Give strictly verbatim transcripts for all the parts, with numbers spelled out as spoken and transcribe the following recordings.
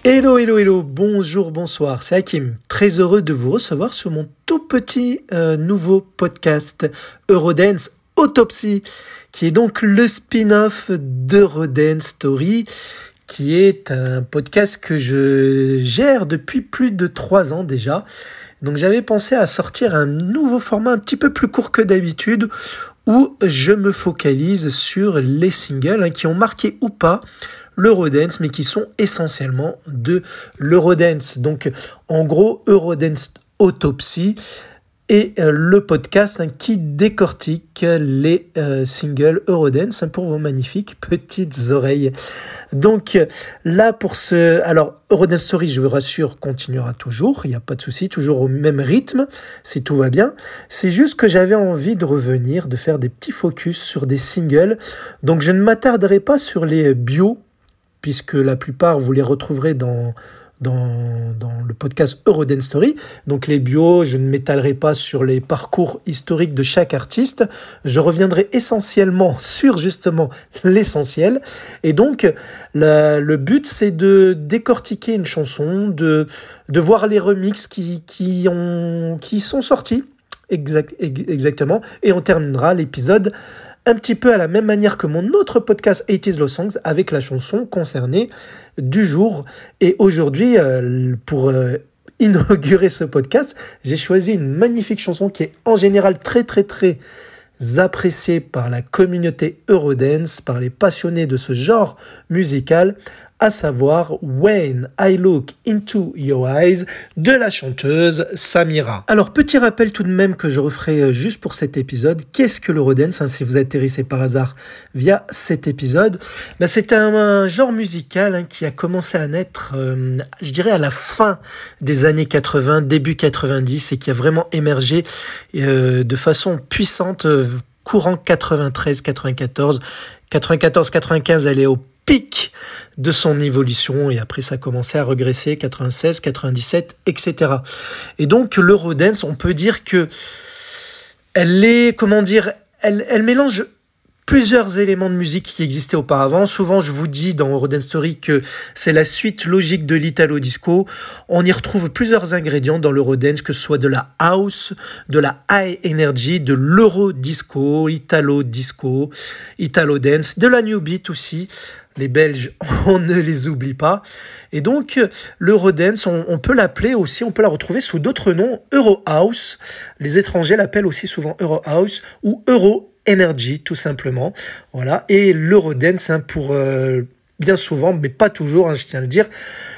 Hello, hello, hello, bonjour, bonsoir, c'est Hakim. Très heureux de vous recevoir sur mon tout petit euh, nouveau podcast Eurodance Autopsy, qui est donc le spin-off d'Eurodance Story, qui est un podcast que je gère depuis plus de trois ans déjà. Donc j'avais pensé à sortir un nouveau format un petit peu plus court que d'habitude, où je me focalise sur les singles hein, qui ont marqué ou pas l'Eurodance, mais qui sont essentiellement de l'Eurodance. Donc, en gros, Eurodance Autopsy est euh, le podcast hein, qui décortique les euh, singles Eurodance hein, pour vos magnifiques petites oreilles. Donc, là, pour ce... Alors, Eurodance Story, je vous rassure, continuera toujours. Il n'y a pas de souci, toujours au même rythme, si tout va bien. C'est juste que j'avais envie de revenir, de faire des petits focus sur des singles. Donc, je ne m'attarderai pas sur les bios, puisque la plupart, vous les retrouverez dans, dans, dans le podcast Eurodance Story. Donc les bios, je ne m'étalerai pas sur les parcours historiques de chaque artiste. Je reviendrai essentiellement sur justement l'essentiel. Et donc, la, le but, c'est de décortiquer une chanson, de, de voir les remixes qui, qui, ont, qui sont sortis. Exact, exactement. Et on terminera l'épisode un petit peu à la même manière que mon autre podcast eighties Love Songs avec la chanson concernée du jour. Et aujourd'hui, euh, pour euh, inaugurer ce podcast, j'ai choisi une magnifique chanson qui est en général très très très appréciée par la communauté Eurodance, par les passionnés de ce genre musical, à savoir When I Look Into Your Eyes de la chanteuse Samira. Alors, petit rappel tout de même que je referai juste pour cet épisode. Qu'est-ce que l'Eurodance hein, si vous atterrissez par hasard via cet épisode, ben, c'est un, un genre musical hein, qui a commencé à naître, euh, je dirais, à la fin des années quatre-vingts, début quatre-vingt-dix, et qui a vraiment émergé euh, de façon puissante, euh, courant quatre-vingt-treize quatre-vingt-quatorze. quatre-vingt-quatorze quatre-vingt-quinze, elle est au pic de son évolution et après ça a commencé à regresser quatre-vingt-seize, quatre-vingt-dix-sept, et cetera. Et donc l'Eurodance, on peut dire que elle est, comment dire, elle, elle mélange plusieurs éléments de musique qui existaient auparavant. Souvent, je vous dis dans Eurodance Story que c'est la suite logique de l'Italo Disco. On y retrouve plusieurs ingrédients dans l'Eurodance, que ce soit de la house, de la high energy, de l'Euro Disco, Italo Disco, Italo Dance, de la New Beat aussi. Les Belges, on ne les oublie pas. Et donc, l'Eurodance, on, on peut l'appeler aussi, on peut la retrouver sous d'autres noms, Euro House. Les étrangers l'appellent aussi souvent Euro House ou Euro Energy, tout simplement. Voilà. Et l'Eurodance, hein, pour euh, bien souvent, mais pas toujours, hein, je tiens à le dire,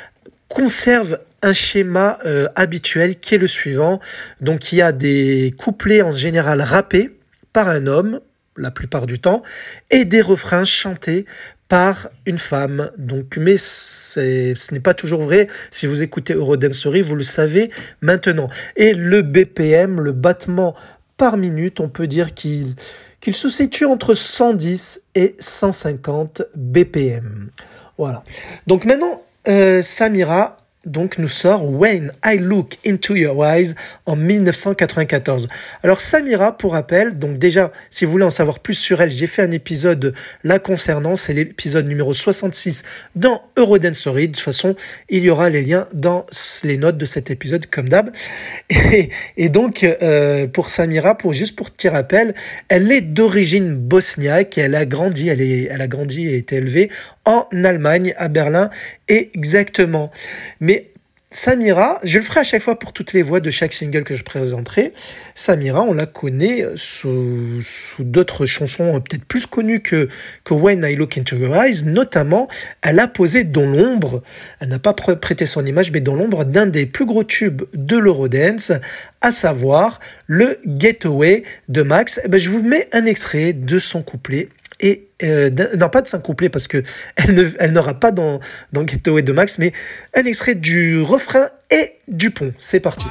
conserve un schéma euh, habituel qui est le suivant. Donc, il y a des couplets en général rappés par un homme, la plupart du temps, et des refrains chantés par une femme. Donc, mais c'est, ce n'est pas toujours vrai. Si vous écoutez Eurodance Story, vous le savez maintenant. Et le B P M, le battement par minute, on peut dire qu'il, qu'il se situe entre cent dix et cent cinquante B P M. Voilà. Donc maintenant, euh, Samira donc nous sort When I Look Into Your Eyes en dix-neuf cent quatre-vingt-quatorze. Alors Samira, pour rappel, donc déjà, si vous voulez en savoir plus sur elle, j'ai fait un épisode la concernant, c'est l'épisode numéro soixante-six dans Eurodance Story. De toute façon, il y aura les liens dans les notes de cet épisode, comme d'hab. Et, et donc, euh, pour Samira, pour, juste pour petit rappel, elle est d'origine bosniaque, elle a grandi, elle, est, elle a grandi et été élevée en Allemagne, à Berlin, exactement. Mais Samira, je le ferai à chaque fois pour toutes les voix de chaque single que je présenterai. Samira, on la connaît sous, sous d'autres chansons peut-être plus connues que, que When I Look Into Your Eyes. Notamment, elle a posé dans l'ombre, elle n'a pas prêté son image, mais dans l'ombre d'un des plus gros tubes de l'Eurodance, à savoir le Getaway de Max. Et ben, je vous mets un extrait de son couplet. Et euh, non, pas de cinq couplets parce que elle, ne, elle n'aura pas dans, dans Getaway de Max, mais un extrait du refrain et du pont. C'est parti.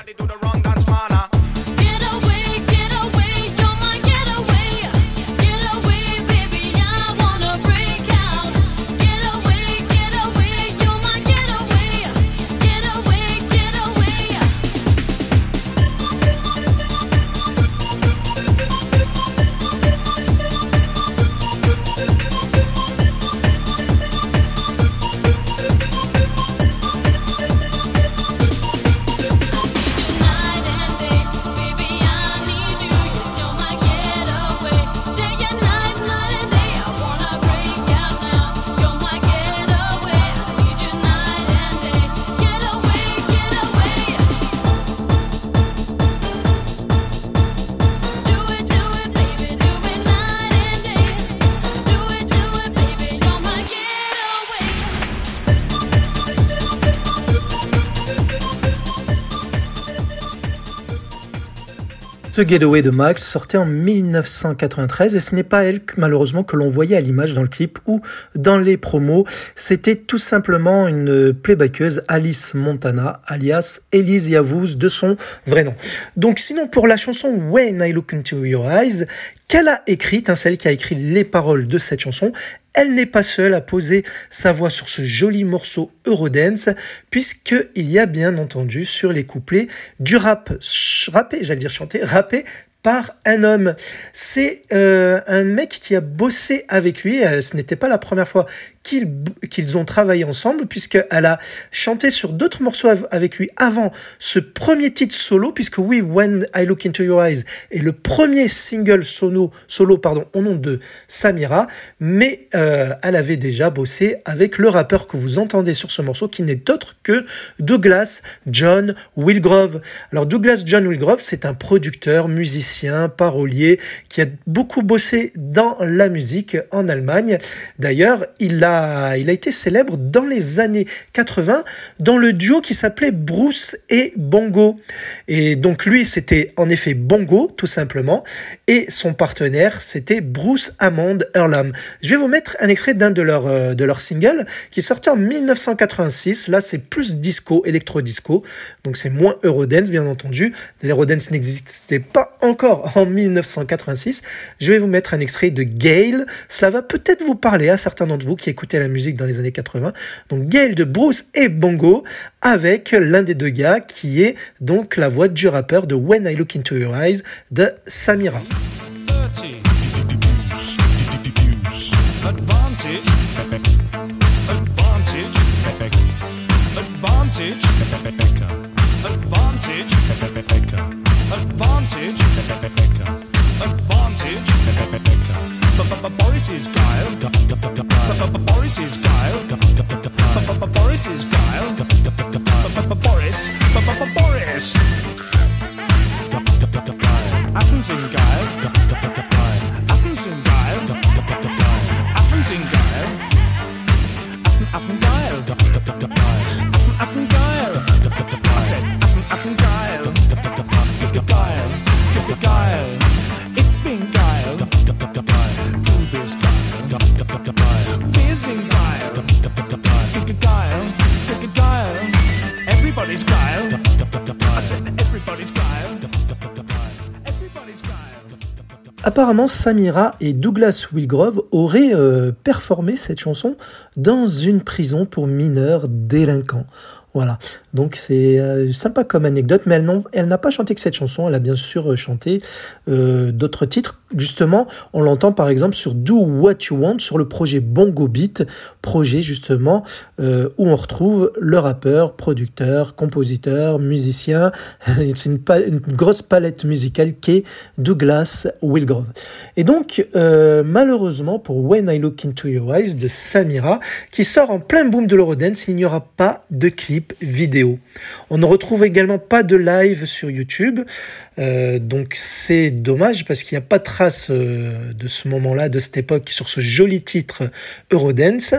The Getaway de Max sortait en mille neuf cent quatre-vingt-treize et ce n'est pas elle malheureusement que l'on voyait à l'image dans le clip ou dans les promos. C'était tout simplement une playbackeuse, Alice Montana, alias Elise Yavuz de son vrai nom. Donc sinon pour la chanson When I Look Into Your Eyes, qu'elle a écrite, hein, celle qui a écrit les paroles de cette chanson, elle n'est pas seule à poser sa voix sur ce joli morceau Eurodance, puisqu'il y a bien entendu sur les couplets du rap, rappé, j'allais dire chanté, rappé par un homme. C'est euh, un mec qui a bossé avec lui, elle, ce n'était pas la première fois qu'ils, qu'ils ont travaillé ensemble, puisqu'elle a chanté sur d'autres morceaux avec lui avant ce premier titre solo, puisque oui, When I Look Into Your Eyes est le premier single solo, solo pardon, au nom de Samira, mais euh, elle avait déjà bossé avec le rappeur que vous entendez sur ce morceau, qui n'est autre que Douglas John Willgrove. Alors Douglas John Willgrove, c'est un producteur, musicien, parolier, qui a beaucoup bossé dans la musique en Allemagne. D'ailleurs, il a Il a été célèbre dans les années quatre-vingts dans le duo qui s'appelait Bruce et Bongo. Et donc lui, c'était en effet Bongo, tout simplement, et son partenaire, c'était Bruce Hammond Earlham. Je vais vous mettre un extrait d'un de leurs euh, de leurs singles qui sortait en mille neuf cent quatre-vingt-six. Là, c'est plus disco, électro-disco, donc c'est moins Eurodance, bien entendu. L'Eurodance n'existait pas encore en mille neuf cent quatre-vingt-six. Je vais vous mettre un extrait de Gail. Cela va peut-être vous parler à certains d'entre vous qui écoutaient la musique dans les années quatre-vingts. Donc Gail de Bruce et Bongo avec l'un des deux gars qui est donc la voix du rappeur de When I Look Into Your Eyes de Samira. Boris is Guile. Boris is Guile. Boris is Guile. Boris. Boris. Athens in Guile. Athens in Guile. Athens in Guile. Athens Guile. Athens Guile. I said Athens Guile. Guile. Guile. Ich bin Guile. Du bist Guile. Wir sind Guile. Guile. Guile. Everybody's Guile. I said everybody's Guile. Everybody's Guile. Apparemment, Samira et Douglas Willgrove auraient euh, performé cette chanson dans une prison pour mineurs délinquants. Voilà, donc c'est euh, sympa comme anecdote, mais elle, non, elle n'a pas chanté que cette chanson, elle a bien sûr chanté euh, d'autres titres. Justement, on l'entend par exemple sur Do What You Want, sur le projet Bongo Beat, projet justement euh, où on retrouve le rappeur, producteur, compositeur, musicien. C'est une, pa- une grosse palette musicale qu'est Douglas Willgrove. Et donc, euh, malheureusement pour When I Look Into Your Eyes de Samira, qui sort en plein boom de l'Eurodance, il n'y aura pas de clip vidéo. On ne retrouve également pas de live sur YouTube, euh, donc c'est dommage parce qu'il n'y a pas de trace euh, de ce moment-là, de cette époque, sur ce joli titre Eurodance.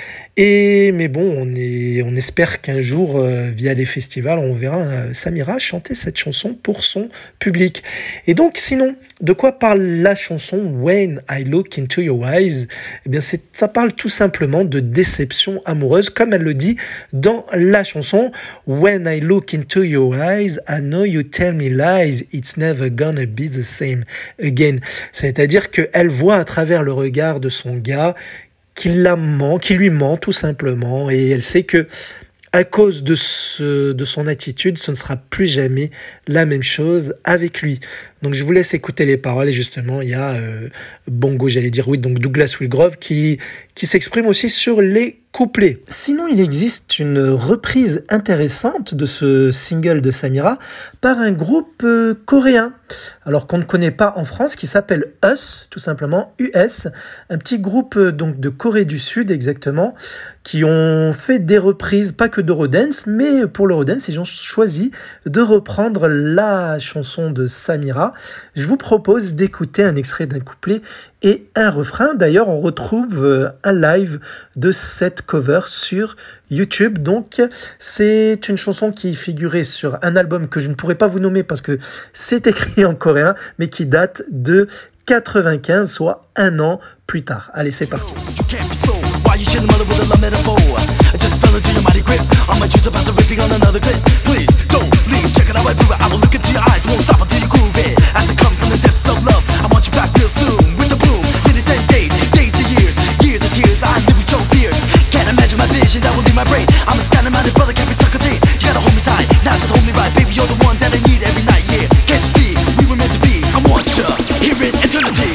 Et mais bon, on, est, on espère qu'un jour, euh, via les festivals, on verra euh, Samira chanter cette chanson pour son public. Et donc, sinon, de quoi parle la chanson When I Look Into Your Eyes ? Eh bien, c'est, ça parle tout simplement de déception amoureuse, comme elle le dit dans la chanson When I Look Into Your Eyes, I know you tell me lies, it's never gonna be the same again. C'est-à-dire qu'elle voit à travers le regard de son gars qui la ment, qui lui ment tout simplement, et elle sait que à cause de, ce, de son attitude, ce ne sera plus jamais la même chose avec lui. Donc je vous laisse écouter les paroles, et justement il y a euh, Bongo, j'allais dire oui, donc Douglas Willgrove qui, qui s'exprime aussi sur les couplets. Sinon, il existe une reprise intéressante de ce single de Samira par un groupe euh, coréen, alors qu'on ne connaît pas en France, qui s'appelle Us, tout simplement, U S, un petit groupe euh, donc de Corée du Sud exactement, qui ont fait des reprises, pas que d'Eurodance, mais pour l'Eurodance, ils ont choisi de reprendre la chanson de Samira je vous propose d'écouter un extrait d'un couplet et un refrain. D'ailleurs, on retrouve un live de cette cover sur YouTube. Donc, c'est une chanson qui figurait sur un album que je ne pourrais pas vous nommer parce que c'est écrit en coréen, mais qui date de quatre-vingt-quinze, soit un an plus tard. Allez, c'est parti. Why you chillin' mother with a love metaphor? I just fell into your mighty grip. I might choose about to ripping on another clip. Please don't leave, check it out, I prove it. I will look into your eyes, won't stop until you groove it. As I come from the depths of love, I want you back real soon. With the bloom, minutes and days, days to years, years of tears. I live with your fears. Can't imagine my vision that will leave my brain. I'm a scanner-minded brother, can't be sucker tape. You gotta hold me tight, now just hold me right. Baby, you're the one that I need every night, yeah. Can't you see, we were meant to be. I want you here in eternity.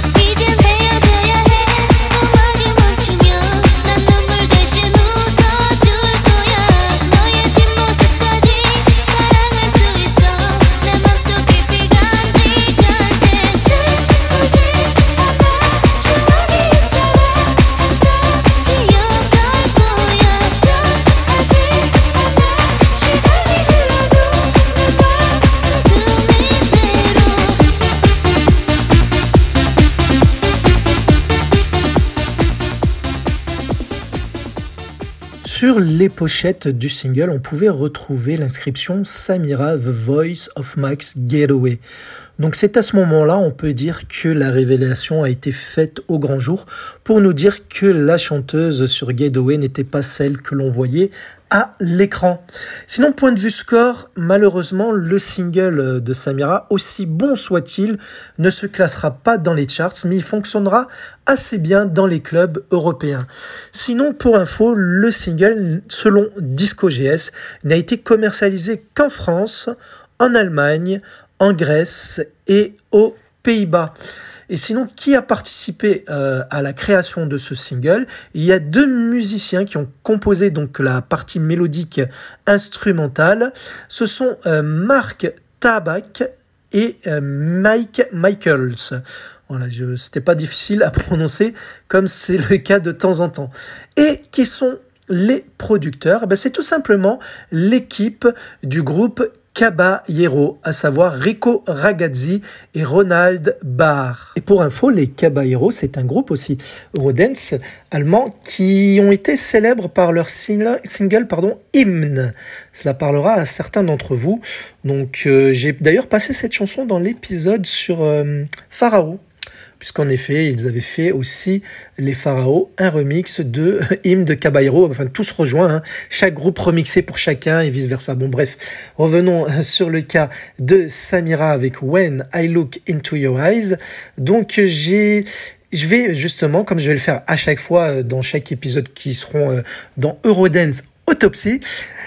Sur les pochettes du single, on pouvait retrouver l'inscription Samira, The Voice of Max Getaway. Donc c'est à ce moment-là, on peut dire que la révélation a été faite au grand jour pour nous dire que la chanteuse sur Getaway n'était pas celle que l'on voyait à l'écran. Sinon, point de vue score, malheureusement, le single de Samira, aussi bon soit-il, ne se classera pas dans les charts, mais il fonctionnera assez bien dans les clubs européens. Sinon, pour info, le single, selon Disco G S, n'a été commercialisé qu'en France, en Allemagne, en Grèce et aux Pays-Bas. Et sinon, qui a participé euh, à la création de ce single? Il y a deux musiciens qui ont composé donc la partie mélodique instrumentale. Ce sont euh, Mark Tabak et euh, Mike Michaels. Voilà, je, c'était pas difficile à prononcer comme c'est le cas de temps en temps. Et qui sont les producteurs? Ben, c'est tout simplement l'équipe du groupe Caballero, à savoir Rico Ragazzi et Ronald Barr. Et pour info, les Caballero, c'est un groupe aussi Eurodance allemand qui ont été célèbres par leur single, single pardon, Hymne. Cela parlera à certains d'entre vous. Donc, euh, j'ai d'ailleurs passé cette chanson dans l'épisode sur euh, Pharao. Puisqu'en effet, ils avaient fait aussi, les Pharaos, un remix de Hymne de Caballero, enfin tous rejoints, hein. Chaque groupe remixé pour chacun et vice-versa. Bon bref, revenons sur le cas de Samira avec When I Look Into Your Eyes. Donc j'ai... Je vais justement, comme je vais le faire à chaque fois dans chaque épisode qui seront dans Eurodance Autopsy,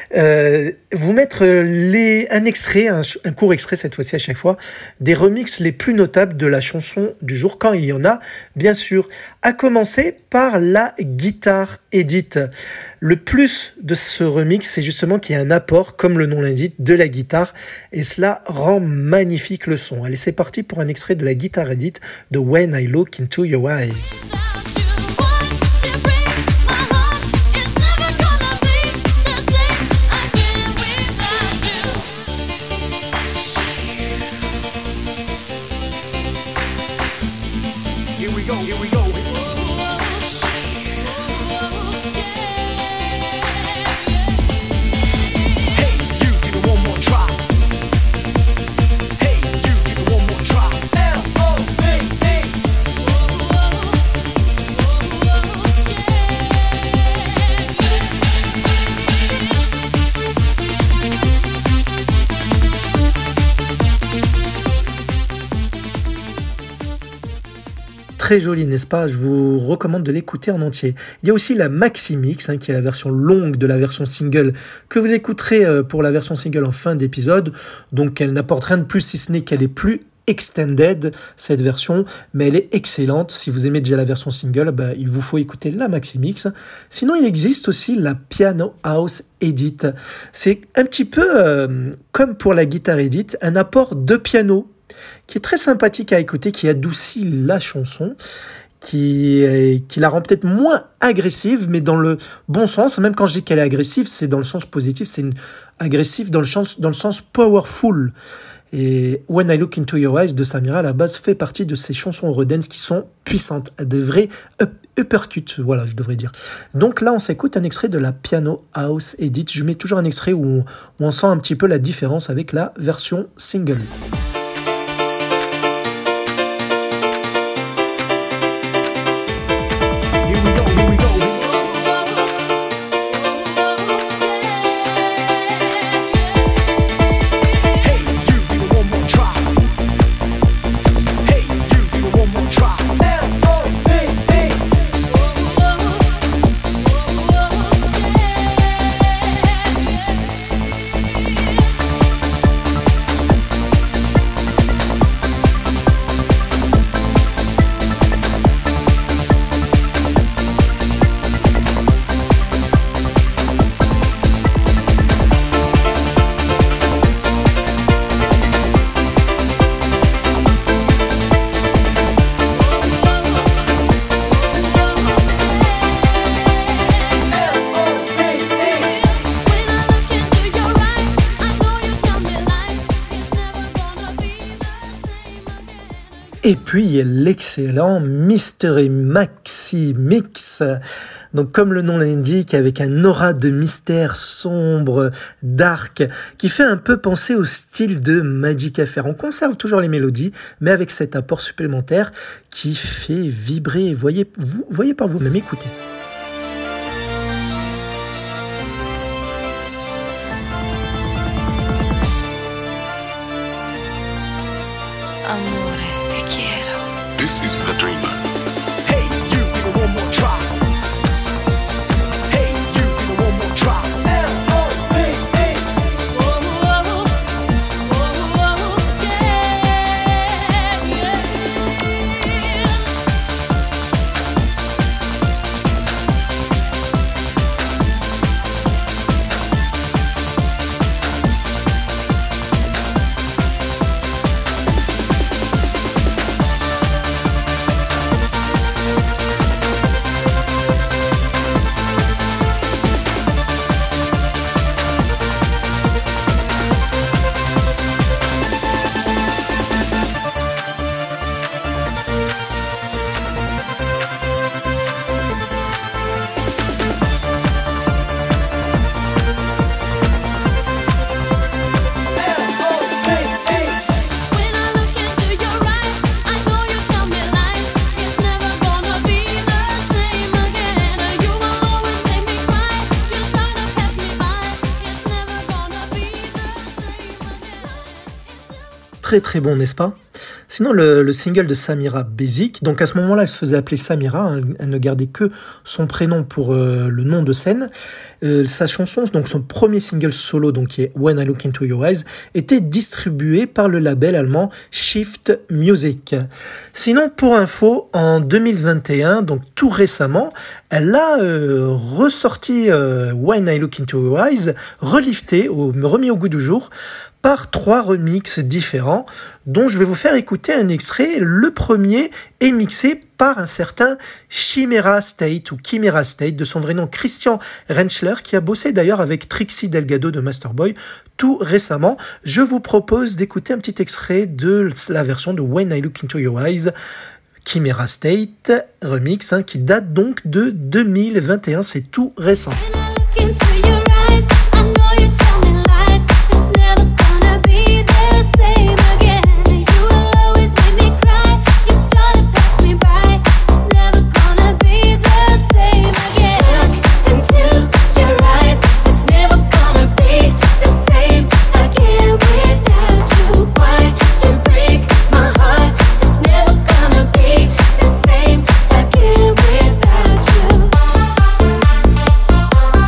Euh, vous mettre les, un extrait, un, un court extrait cette fois-ci à chaque fois, des remixes les plus notables de la chanson du jour, quand il y en a, bien sûr. À commencer par la guitare edit. Le plus de ce remix, c'est justement qu'il y a un apport, comme le nom l'indique, de la guitare, et cela rend magnifique le son. Allez, c'est parti pour un extrait de la guitare edit de When I Look Into Your Eyes. Here we go, here we go. Hey, you give it one more try. Hey, you give it one more try. L O V E. Très joli, n'est-ce pas? Je vous recommande de l'écouter en entier. Il y a aussi la Maxi Mix, hein, qui est la version longue de la version single, que vous écouterez euh, pour la version single en fin d'épisode. Donc elle n'apporte rien de plus, si ce n'est qu'elle est plus extended, cette version, mais elle est excellente. Si vous aimez déjà la version single, bah, il vous faut écouter la Maxi Mix. Sinon, il existe aussi la Piano House Edit. C'est un petit peu euh, comme pour la guitare edit, un apport de piano qui est très sympathique à écouter, qui adoucit la chanson, qui, est, qui la rend peut-être moins agressive, mais dans le bon sens. Même quand je dis qu'elle est agressive, c'est dans le sens positif, c'est une agressive dans le sens, dans le sens powerful. Et When I Look Into Your Eyes de Samira, à la base, fait partie de ces chansons Eurodance qui sont puissantes, des vrais up, uppercuts, voilà, je devrais dire. Donc là, on s'écoute un extrait de la Piano House Edit. Je mets toujours un extrait où on, où on sent un petit peu la différence avec la version single. Et puis, il y a l'excellent Mystery Maxi Mix. Donc, comme le nom l'indique, avec un aura de mystère sombre, dark, qui fait un peu penser au style de Magic Affair. On conserve toujours les mélodies, mais avec cet apport supplémentaire qui fait vibrer. Voyez, vous, voyez par vous-même, écoutez. This is the dreamer. Hey, you, give me one more try. Hey, you, give me one more try. L O V E. Whoa, whoa, whoa, whoa, yeah, yeah. Très très bon, n'est-ce pas? Sinon, le, le single de Samira Basic, donc à ce moment-là, elle se faisait appeler Samira, hein, elle ne gardait que son prénom pour euh, le nom de scène. Euh, sa chanson, donc son premier single solo, donc qui est When I Look Into Your Eyes, était distribué par le label allemand Shift Music. Sinon, pour info, en deux mille vingt et un, donc tout récemment, elle a euh, ressorti euh, When I Look Into Your Eyes, relifté, au, remis au goût du jour, par trois remixes différents, dont je vais vous faire écouter un extrait. Le premier est mixé par un certain Chimera State, ou Chimera State, de son vrai nom Christian Rentschler, qui a bossé d'ailleurs avec Trixie Delgado de Masterboy tout récemment. Je vous propose d'écouter un petit extrait de la version de When I Look Into Your Eyes, Chimera State remix, hein, qui date donc de deux mille vingt et un, c'est tout récent. We'll be right back.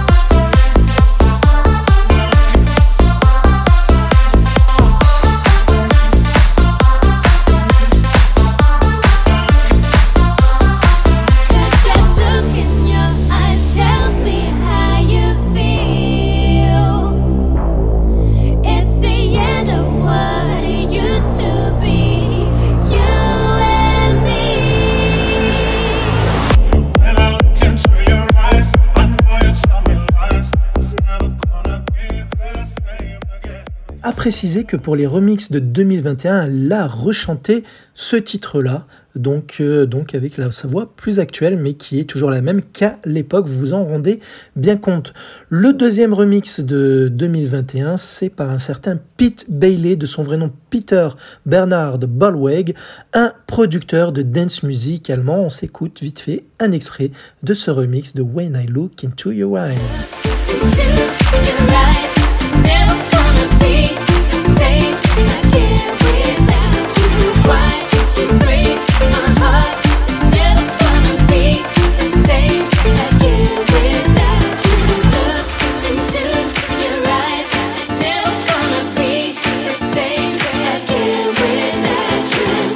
À préciser que pour les remixes de deux mille vingt et un, elle a rechanté ce titre-là, donc, euh, donc avec la, sa voix plus actuelle, mais qui est toujours la même qu'à l'époque, vous vous en rendez bien compte. Le deuxième remix de deux mille vingt et un, c'est par un certain Pete Bailey, de son vrai nom Peter Bernard Ballweg, un producteur de dance music allemand. On s'écoute vite fait un extrait de ce remix de When I Look Into Your Eyes. Into your eyes, it's never gonna be the same again without you. Why did you break my heart? It's never gonna be the same again without you. Look into your eyes, it's never gonna be the same again without you.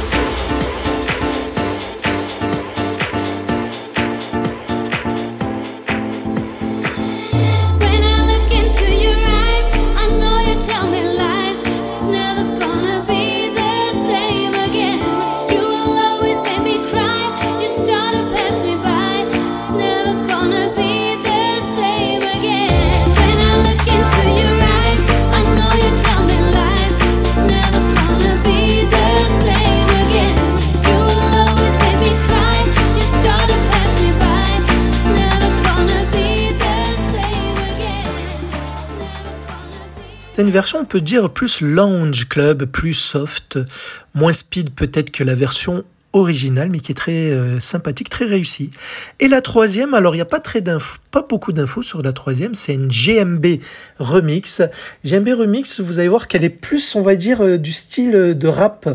When I look into your eyes, I know you tell me lies. It's never gonna be the same again. You will always make me cry. You start to pass me by. It's never gonna be the same again. When I look into your eyes, I know you tell me lies. It's never gonna be the same again. You will always make me cry. You start to pass me by. It's never gonna be the same again. It's never gonna be. C'est une version, on peut dire, plus lounge club, plus soft, moins speed peut-être que la version originale, mais qui est très euh, sympathique, très réussie. Et la troisième, alors il n'y a pas, très d'infos, pas beaucoup d'infos sur la troisième, c'est une G M B Remix. G M B Remix, vous allez voir qu'elle est plus, on va dire, euh, du style de rap.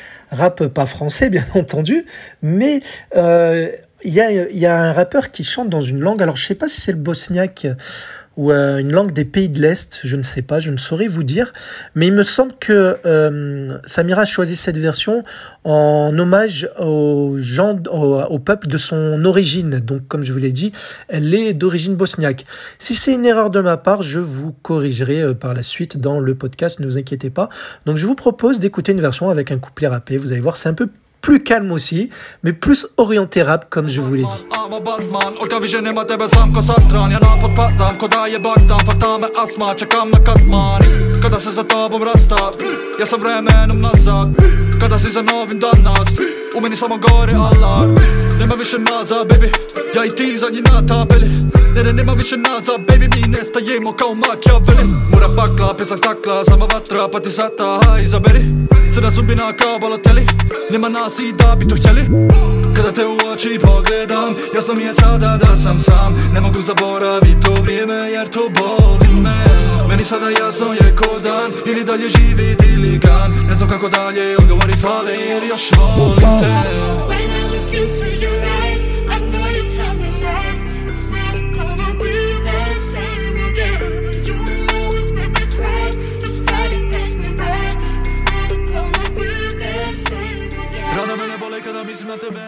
Rap pas français, bien entendu, mais euh, il y a, il y a un rappeur qui chante dans une langue, alors je ne sais pas si c'est le bosniaque ou euh, une langue des pays de l'Est, je ne sais pas, je ne saurais vous dire, mais il me semble que euh, Samira a choisi cette version en hommage aux gens, au, au peuple de son origine. Donc, comme je vous l'ai dit, elle est d'origine bosniaque. Si c'est une erreur de ma part, je vous corrigerai euh, par la suite dans le podcast, ne vous inquiétez pas. Donc, je vous propose d'écouter une version avec un couplet rappé. Vous allez voir, c'est un peu plus calme aussi, mais plus orienté rap, comme je vous l'ai dit. I'm a bad man, orkar vi känner att det är sam ko satran. Jag har fått pattan, koda je bagdan. Fakta med astma, čekam na katmani. Kada se za tobom rasta, ja sam vremenom nazad. Kada si za novim danas, u meni samo gore alarm. Nema više nazad, baby, ja i ti zadnji na tabeli. Ne, ne, nema više nazad, baby, mi nestajemo kao Machiavelli. Mura pakla, pesak stakla, sama vatra, pa ti sata, ha, izaberi. Crna sudbina kao Balotelli, nema nas i da bi to htjeli. Kada te u oči pogledam, jasno mi je sada da sam sam. Ne mogu zaboraviti to vrijeme jer to boli me. Meni sada jasno je ko dan, ili dalje živi ili gan. Ne znam kako dalje, odgovori fale jer još volim te. When I look into your eyes, I know you tell me lies. It's never gonna be the same again. You will always make me cry. You started pass me by. It's never gonna be the same again. Rana mene bole kada mislim na tebe.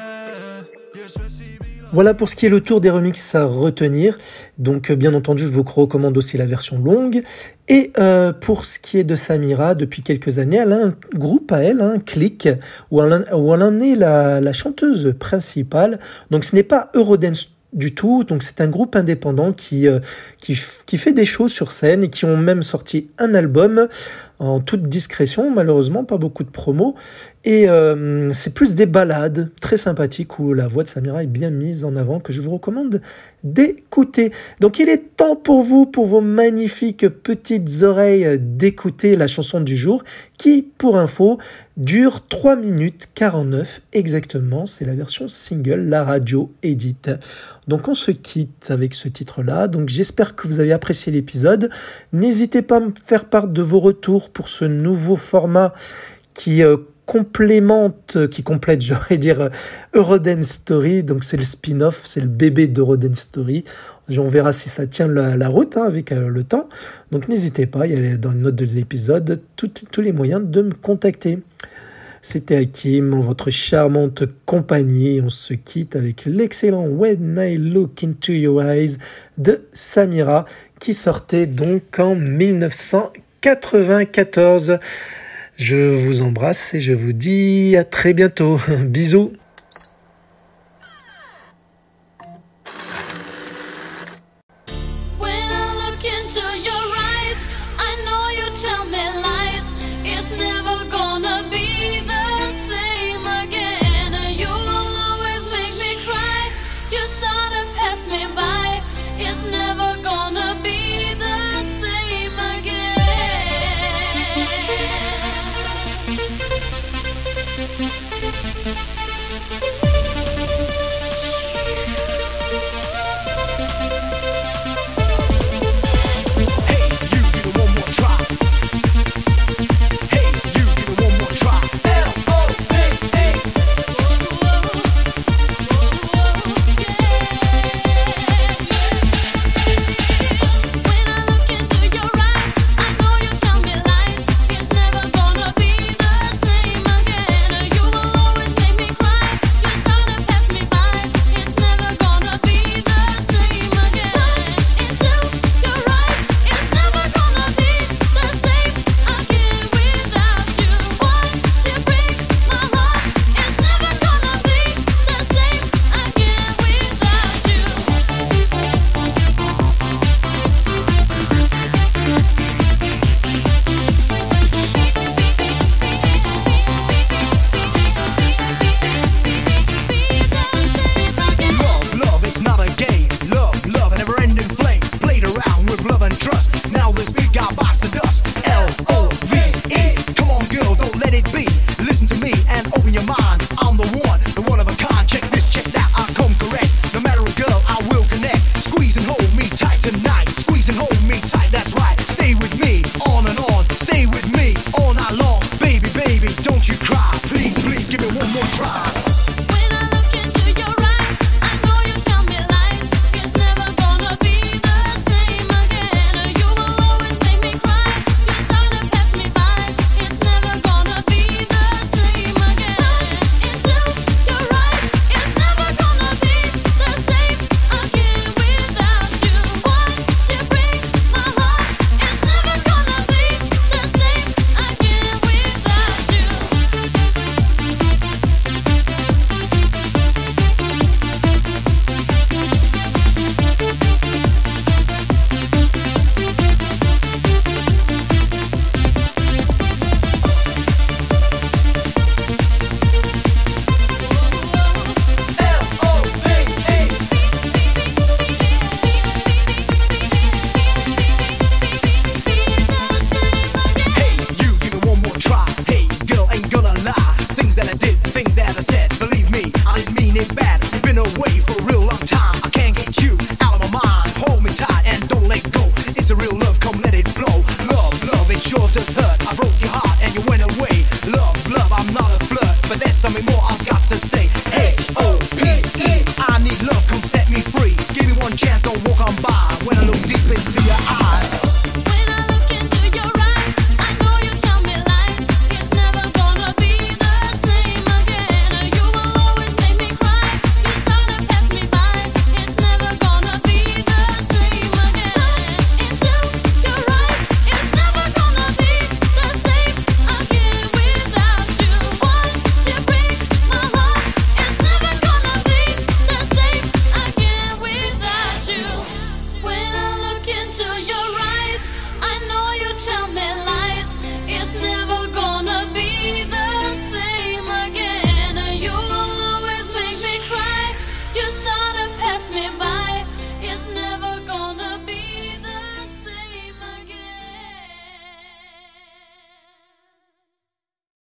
Jer sve si bila. Voilà pour ce qui est le tour des remixes à retenir. Donc, bien entendu, je vous recommande aussi la version longue. Et euh, pour ce qui est de Samira, depuis quelques années, elle a un groupe à elle, un click, où elle, où elle en est la, la chanteuse principale. Donc, ce n'est pas Eurodance du tout. Donc, c'est un groupe indépendant qui, euh, qui, qui fait des shows sur scène et qui ont même sorti un album en toute discrétion, malheureusement, pas beaucoup de promos. Et euh, c'est plus des ballades très sympathiques où la voix de Samira est bien mise en avant, que je vous recommande d'écouter. Donc il est temps pour vous, pour vos magnifiques petites oreilles, d'écouter la chanson du jour qui, pour info, dure trois minutes quarante-neuf exactement. C'est la version single, la radio edit. Donc on se quitte avec ce titre-là. Donc j'espère que vous avez apprécié l'épisode. N'hésitez pas à me faire part de vos retours pour ce nouveau format qui euh, complémente, qui complète, j'aurais dire, euh, Eurodance Story. Donc c'est le spin-off, c'est le bébé d'Eurodance Story. On verra si ça tient la, la route hein, avec euh, le temps. Donc n'hésitez pas, il y a dans les notes de l'épisode tout, tous les moyens de me contacter. C'était Hakim, en votre charmante compagnie. On se quitte avec l'excellent When I Look Into Your Eyes de Samira, qui sortait donc en dix-neuf cent quatre-vingt-quatorze. Je vous embrasse et je vous dis à très bientôt. Bisous.